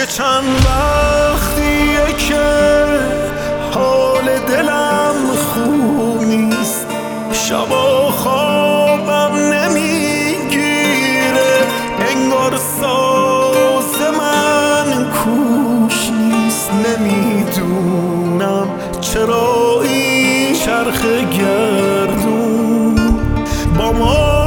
یه چند وقتیه که حال دلم خوب نیست، شبا خوابم نمیگیره، انگار ساز من کوش نیست. نمیدونم چرا این چرخ گردون با ما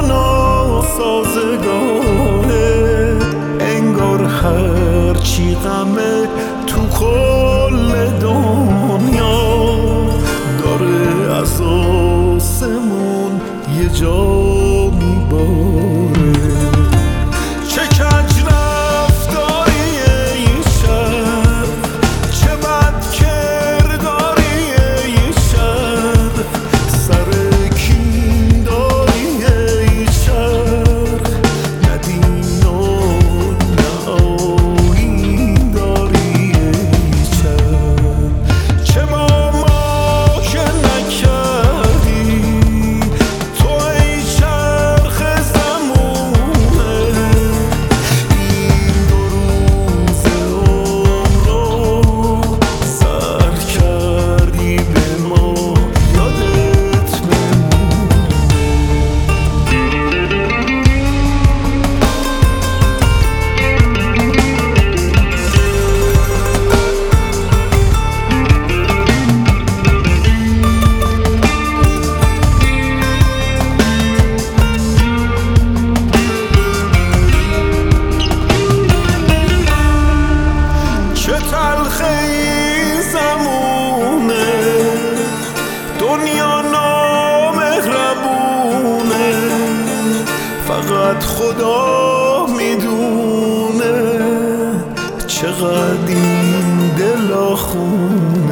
ناسازگاره، انگار هرچی غمه تو کل دنیا داره از آسمون یه جا میباره. چه کج رفتاریه این شهر، چه بد کرداریه این شهر، سر کین داریه این شهر، نه دین و نه آیین داریه این شهر. چه با ما که نکردی تو ای چرخ زمونه، این دو روز عمر رو سر کردی به ما، یادت چه تلخه این زمونه، دنیا نامهربونه، فقط خدا میدونه چقدر این دل خونه.